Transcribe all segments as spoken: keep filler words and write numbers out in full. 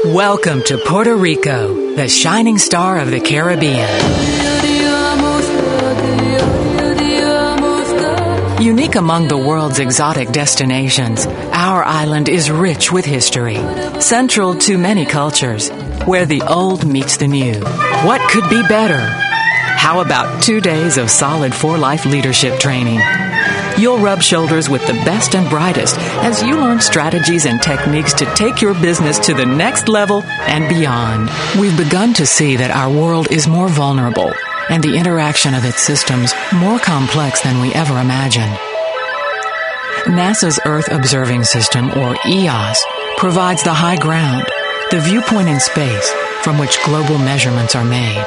Welcome to Puerto Rico, the shining star of the Caribbean. Unique among the world's exotic destinations, our island is rich with history, central to many cultures, where the old meets the new. What could be better? How about two days of solid for-life leadership training? You'll rub shoulders with the best and brightest as you learn strategies and techniques to take your business to the next level and beyond. We've begun to see that our world is more vulnerable and the interaction of its systems more complex than we ever imagined. NASA's Earth Observing System, or E O S, provides the high ground, the viewpoint in space from which global measurements are made.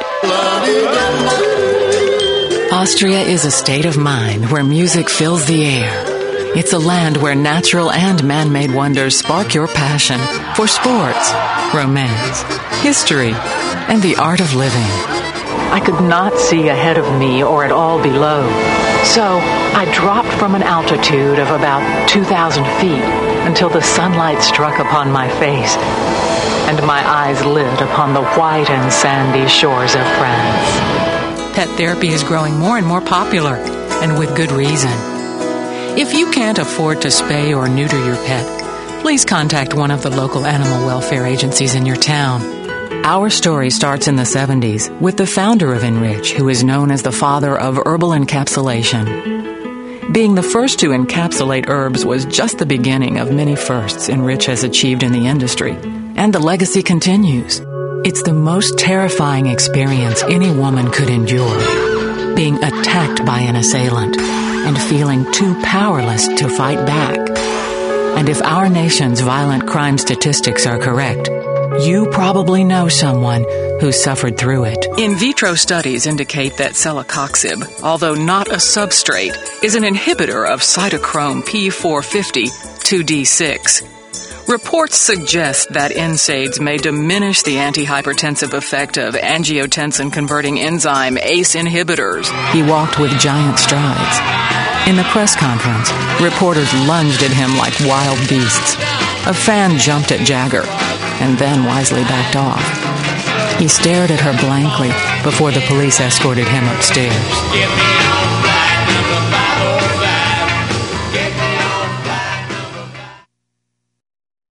Austria is a state of mind where music fills the air. It's a land where natural and man-made wonders spark your passion for sports, romance, history, and the art of living. I could not see ahead of me or at all below, so I dropped from an altitude of about two thousand feet until the sunlight struck upon my face and my eyes lit upon the white and sandy shores of France. Pet therapy is growing more and more popular, and with good reason. If you can't afford to spay or neuter your pet, please contact one of the local animal welfare agencies in your town. Our story starts in the seventies with the founder of Enrich, who is known as the father of herbal encapsulation. Being the first to encapsulate herbs was just the beginning of many firsts Enrich has achieved in the industry, and the legacy continues. It's the most terrifying experience any woman could endure, being attacked by an assailant and feeling too powerless to fight back. And if our nation's violent crime statistics are correct, you probably know someone who suffered through it. In vitro studies indicate that celecoxib, although not a substrate, is an inhibitor of cytochrome P four fifty two D six. Reports suggest that N SAIDs may diminish the antihypertensive effect of angiotensin-converting enzyme A C E inhibitors. He walked with giant strides. In the press conference, reporters lunged at him like wild beasts. A fan jumped at Jagger and then wisely backed off. He stared at her blankly before the police escorted him upstairs.